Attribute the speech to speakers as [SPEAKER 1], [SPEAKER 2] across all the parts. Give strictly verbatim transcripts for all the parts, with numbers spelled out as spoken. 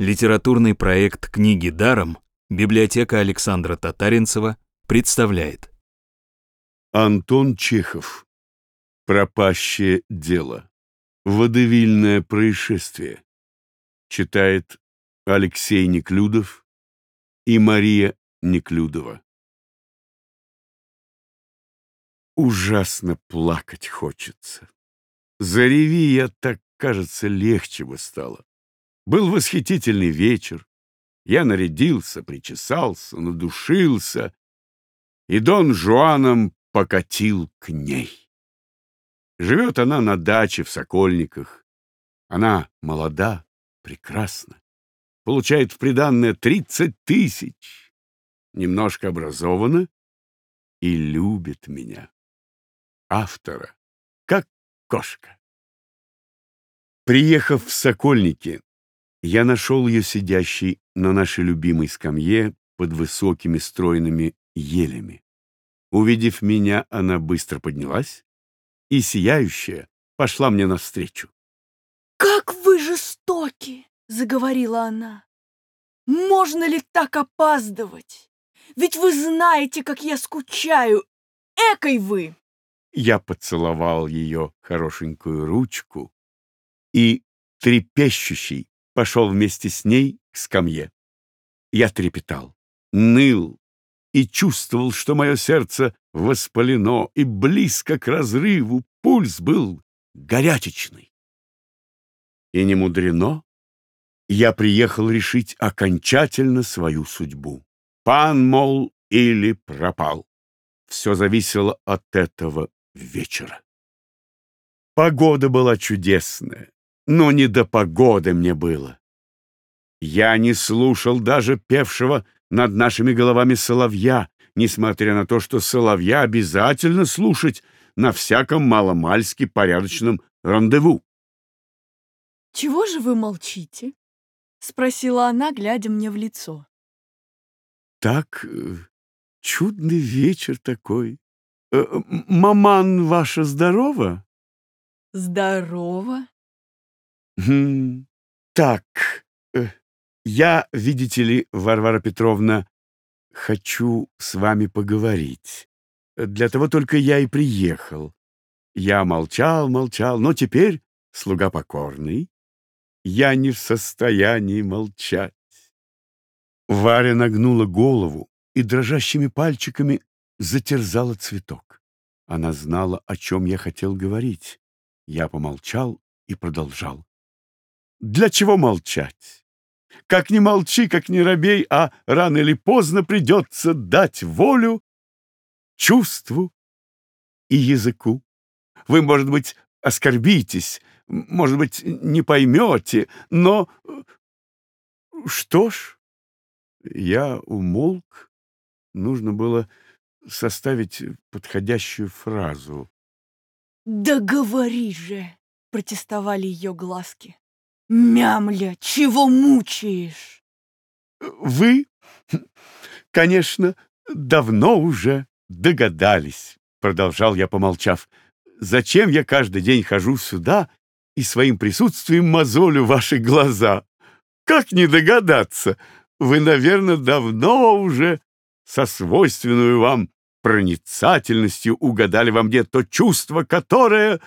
[SPEAKER 1] Литературный проект «Книги даром» библиотека Александра Татаринцева представляет.
[SPEAKER 2] Антон Чехов. Пропащее дело. Водевильное происшествие. Читает Алексей Неклюдов и Мария Неклюдова. Ужасно плакать хочется. Зареви я, так, кажется, легче бы стало. Был восхитительный вечер. Я нарядился, причесался, надушился, и Дон Жуаном покатил к ней. Живет она на даче в Сокольниках. Она молода, прекрасна. Получает в приданое тридцать тысяч. Немножко образована и любит меня. Автора, как кошка. Приехав в Сокольники, я нашел ее сидящей на нашей любимой скамье под высокими стройными елями. Увидев меня, она быстро поднялась и, сияющая, пошла мне навстречу.
[SPEAKER 3] «Как вы жестоки!» — заговорила она. «Можно ли так опаздывать? Ведь вы знаете, как я скучаю. Экой вы!»
[SPEAKER 2] Я поцеловал ее хорошенькую ручку и, трепещущий, пошел вместе с ней к скамье. Я трепетал, ныл и чувствовал, что мое сердце воспалено и близко к разрыву, пульс был горячечный. И не мудрено, я приехал решить окончательно свою судьбу. Пан, мол, или пропал. Все зависело от этого вечера. Погода была чудесная, но не до погоды мне было. Я не слушал даже певшего над нашими головами соловья, несмотря на то, что соловья обязательно слушать на всяком маломальски порядочном рандеву.
[SPEAKER 3] «Чего же вы молчите?» — спросила она, глядя мне в лицо.
[SPEAKER 2] Так, э, чудный вечер такой. Э, маман ваша здорова?
[SPEAKER 3] «Здорово!»
[SPEAKER 2] Хм, так, э, я, видите ли, Варвара Петровна, хочу с вами поговорить. Для того только я и приехал. Я молчал, молчал, но теперь, слуга покорный, я не в состоянии молчать. Варя нагнула голову и дрожащими пальчиками затерзала цветок. Она знала, о чем я хотел говорить. Я помолчал и продолжал. Для чего молчать? Как ни молчи, как ни робей, а рано или поздно придется дать волю чувству и языку. Вы, может быть, оскорбитесь, может быть, не поймете, но... Что ж, я умолк. Нужно было составить подходящую фразу.
[SPEAKER 3] «Да говори же!» — протестовали ее глазки. «Мямля, чего мучаешь?»
[SPEAKER 2] Вы, конечно, давно уже догадались, продолжал я, помолчав, зачем я каждый день хожу сюда и своим присутствием мозолю ваши глаза. Как не догадаться? Вы, наверное, давно уже со свойственной вам проницательностью угадали во мне то чувство, которое...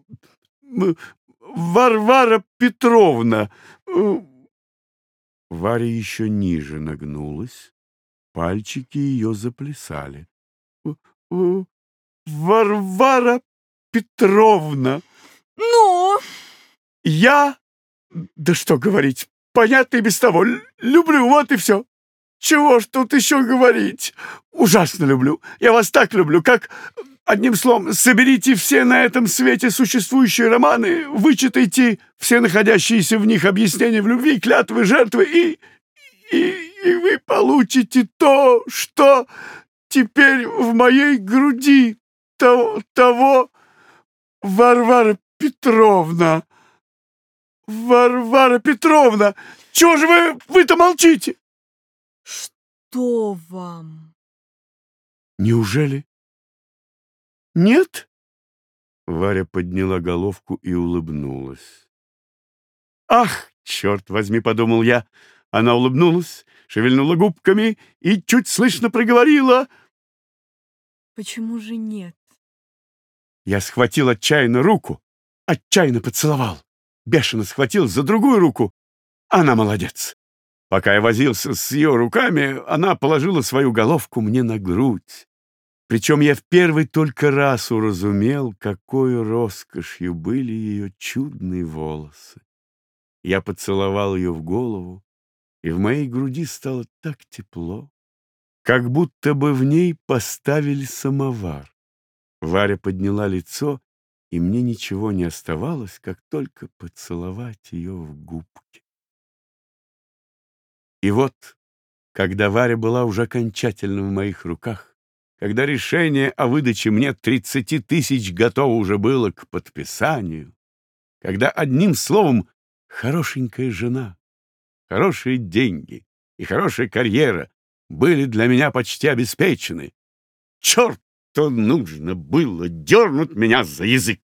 [SPEAKER 2] Варвара Петровна... Варя еще ниже нагнулась, пальчики ее заплясали. Варвара Петровна!
[SPEAKER 3] «Ну?»
[SPEAKER 2] Я... Да что говорить, понятно и без того. Люблю, вот и все. Чего ж тут еще говорить? Ужасно люблю. Я вас так люблю, как... Одним словом, соберите все на этом свете существующие романы, вычитайте все находящиеся в них объяснения в любви, клятвы, жертвы, и... И, и вы получите то, что теперь в моей груди, того... того... Варвара Петровна... Варвара Петровна! Чего же вы... вы-то молчите?
[SPEAKER 3] «Что вам?»
[SPEAKER 2] Неужели? Нет? Варя подняла головку и улыбнулась. Ах, Черт возьми, подумал я. Она улыбнулась, шевельнула губками и чуть слышно проговорила:
[SPEAKER 3] Почему же нет?
[SPEAKER 2] Я схватил отчаянно руку, отчаянно поцеловал, бешено схватил за другую руку. Она молодец. Пока я возился с ее руками, она положила свою головку мне на грудь. Причем я в первый только раз уразумел, какой роскошью были ее чудные волосы. Я поцеловал ее в голову, и в моей груди стало так тепло, как будто бы в ней поставили самовар. Варя подняла лицо, и мне ничего не оставалось, как только поцеловать ее в губки. И вот, когда Варя была уже окончательно в моих руках, когда решение о выдаче мне тридцати тысяч готово уже было к подписанию, когда, одним словом, хорошенькая жена, хорошие деньги и хорошая карьера были для меня почти обеспечены, черту нужно было дернуть меня за язык.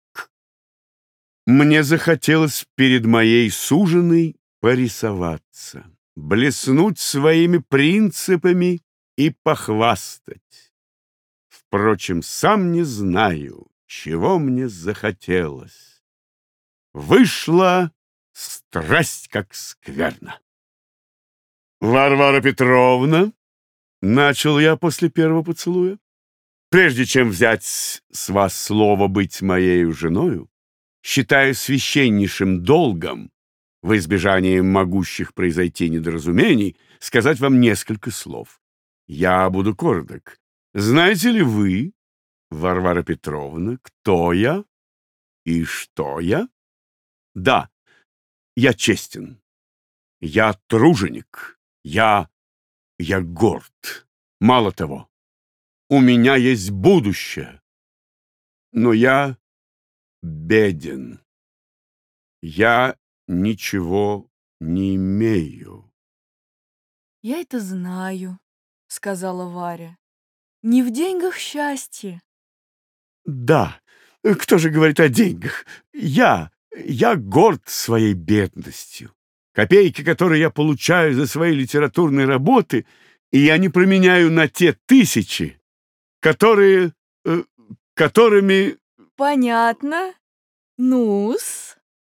[SPEAKER 2] Мне захотелось перед моей суженой порисоваться, блеснуть своими принципами и похвастать. Впрочем, сам не знаю, чего мне захотелось. Вышла страсть как скверно. «Варвара Петровна», — начал я после первого поцелуя, «прежде чем взять с вас слово быть моею женою, считаю священнейшим долгом, во избежание могущих произойти недоразумений, сказать вам несколько слов. Я буду короток. Знаете ли вы, Варвара Петровна, кто я и что я? Да, я честен. Я труженик. Я... я горд. Мало того, у меня есть будущее. Но я беден. Я ничего не имею.
[SPEAKER 3] Я это знаю, сказала Варя. Не в деньгах счастье.
[SPEAKER 2] Да, кто же говорит о деньгах? Я, я горд своей бедностью. Копейки, которые я получаю за свои литературные работы, и я не променяю на те тысячи, которые... Э, которыми...
[SPEAKER 3] Понятно. Ну-с.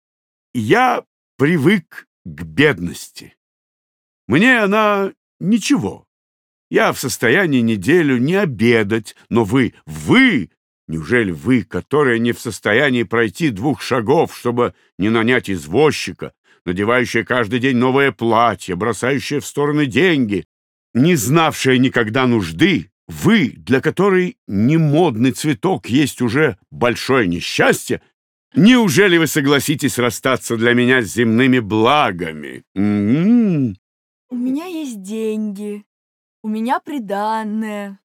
[SPEAKER 2] Я привык к бедности. Мне она ничего. Я в состоянии неделю не обедать, но вы, вы, неужели вы, которые не в состоянии пройти двух шагов, чтобы не нанять извозчика, надевающая каждый день новое платье, бросающая в стороны деньги, не знавшая никогда нужды, вы, для которой немодный цветок есть уже большое несчастье, неужели вы согласитесь расстаться для меня с земными благами? М-м-м.
[SPEAKER 3] У меня есть деньги. У меня приданное.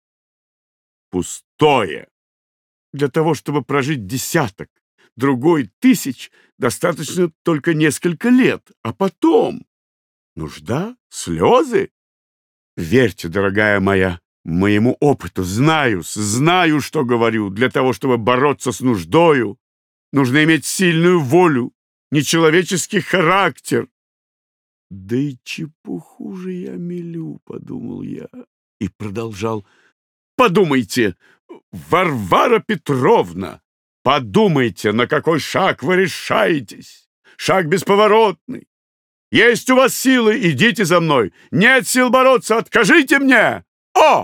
[SPEAKER 2] Пустое. Для того, чтобы прожить десяток, другой тысяч, достаточно только несколько лет, а потом нужда, слезы. Верьте, дорогая моя, моему опыту, знаю, знаю, что говорю. Для того, чтобы бороться с нуждою, нужно иметь сильную волю, нечеловеческий характер. Да и чепуху же я мелю, подумал я и продолжал. Подумайте, Варвара Петровна, подумайте, на какой шаг вы решаетесь. Шаг бесповоротный. Есть у вас силы, идите за мной. Нет сил бороться, откажите мне. О!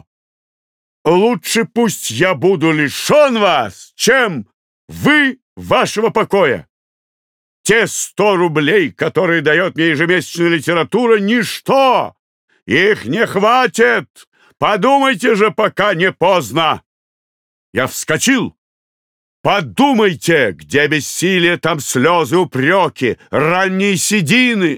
[SPEAKER 2] Лучше пусть я буду лишен вас, чем вы вашего покоя. Те сто рублей, которые дает мне ежемесячная литература, ничто. Их не хватит. Подумайте же, пока не поздно. Я вскочил. Подумайте, где бессилие, там слезы, упреки, ранние седины.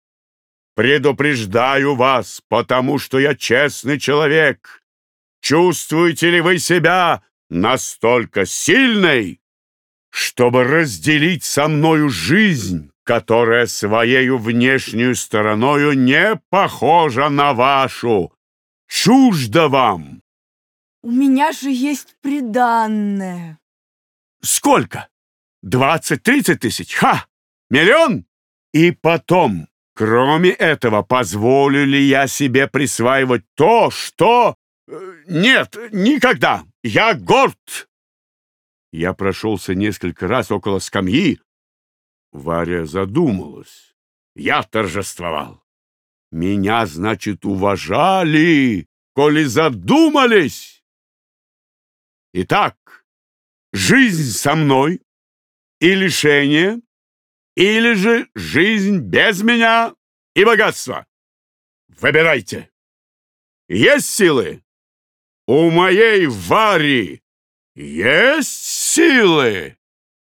[SPEAKER 2] Предупреждаю вас, потому что я честный человек. Чувствуете ли вы себя настолько сильной, чтобы разделить со мною жизнь, которая своею внешнюю стороною не похожа на вашу, чужда вам?
[SPEAKER 3] У меня же есть приданное.
[SPEAKER 2] Сколько? Двадцать-тридцать тысяч? Ха! Миллион? И потом, кроме этого, позволю ли я себе присваивать то, что... э, Нет, никогда! Я горд! Я прошелся несколько раз около скамьи. Варя задумалась. Я торжествовал. Меня, значит, уважали, коли задумались. Итак, жизнь со мной и лишение, или же жизнь без меня и богатство. Выбирайте. Есть силы? У моей Вари есть силы.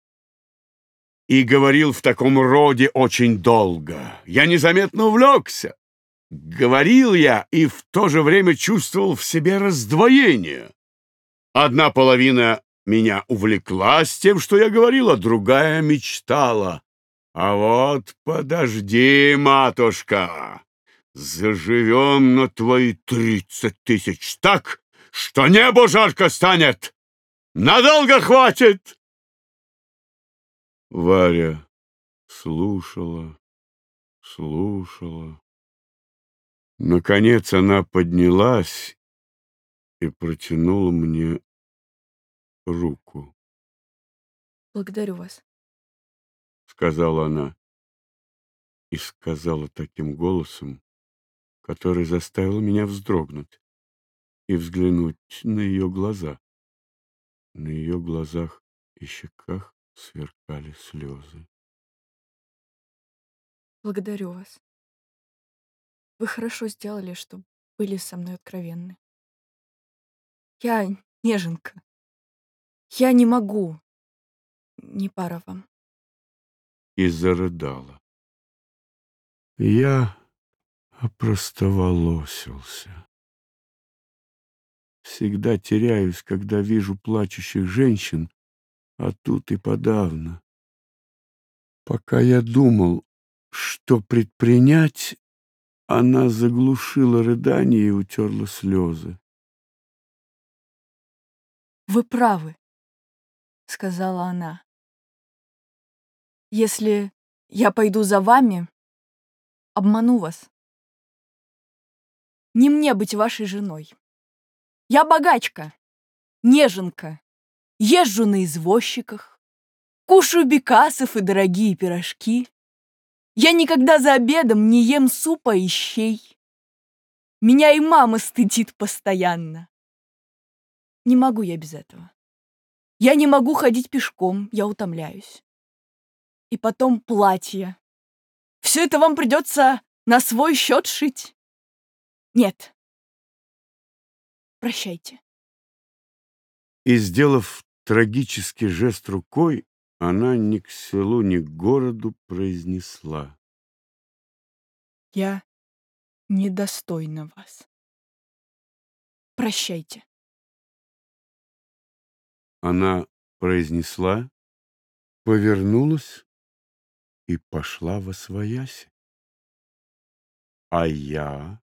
[SPEAKER 2] И говорил в таком роде очень долго. Я незаметно увлекся. Говорил я и в то же время чувствовал в себе раздвоение. Одна половина меня увлеклась тем, что я говорил, а другая мечтала. А вот подожди, матушка, заживем на твои тридцать тысяч так, что небо жарко станет. Надолго хватит. Варя слушала, слушала. Наконец она поднялась и протянула мне руку.
[SPEAKER 3] Благодарю вас.
[SPEAKER 2] Сказала она и сказала таким голосом, который заставил меня вздрогнуть и взглянуть на ее глаза. На ее глазах и щеках сверкали слезы.
[SPEAKER 3] Благодарю вас. Вы хорошо сделали, что были со мной откровенны. Я неженка. Я не могу. Не пара вам.
[SPEAKER 2] И зарыдала. Я опростоволосился. Всегда теряюсь, когда вижу плачущих женщин, а тут и подавно. Пока я думал, что предпринять, она заглушила рыдание и утерла слезы.
[SPEAKER 3] Вы правы, сказала она. Если я пойду за вами, обману вас. Не мне быть вашей женой. Я богачка, неженка, езжу на извозчиках, кушаю бекасов и дорогие пирожки. Я никогда за обедом не ем супа и щей. Меня и мама стыдит постоянно. Не могу я без этого. Я не могу ходить пешком, я утомляюсь. И потом платье. Все это вам придется на свой счет шить. Нет. Прощайте.
[SPEAKER 2] И, сделав трагический жест рукой, она ни к селу, ни к городу произнесла:
[SPEAKER 3] Я недостойна вас. Прощайте.
[SPEAKER 2] Она произнесла, повернулась и пошла восвояси. А я...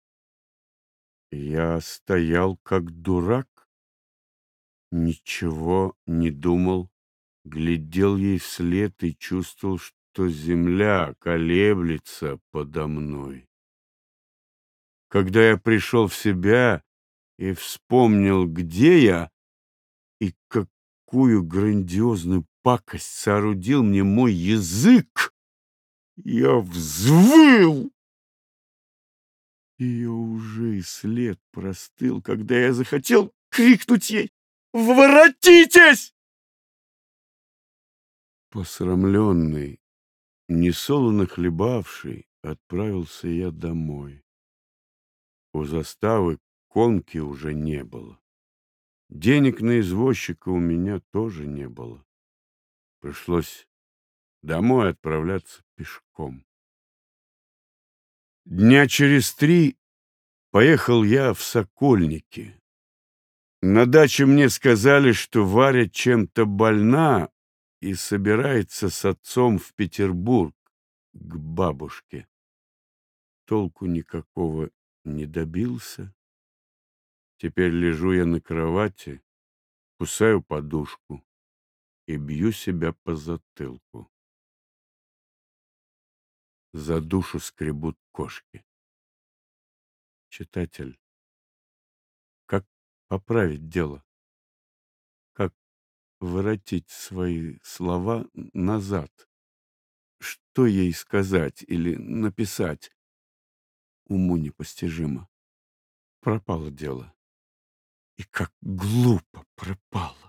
[SPEAKER 2] Я стоял как дурак, ничего не думал, глядел ей вслед и чувствовал, что земля колеблется подо мной. Когда я пришел в себя и вспомнил, где я и какую грандиозную пакость соорудил мне мой язык, я взвыл. Ее уже и след простыл, когда я захотел крикнуть ей: «Воротитесь!» Посрамленный, несолоно хлебавший, отправился я домой. У заставы конки уже не было. Денег на извозчика у меня тоже не было. Пришлось домой отправляться пешком. Дня через три поехал я в Сокольники. На даче мне сказали, что Варя чем-то больна и собирается с отцом в Петербург к бабушке. Толку никакого не добился. Теперь лежу я на кровати, кусаю подушку и бью себя по затылку. за душу скребут кошки. Читатель, как поправить дело? Как воротить свои слова назад? Что ей сказать или написать? Уму непостижимо. Пропало дело. И как глупо пропало.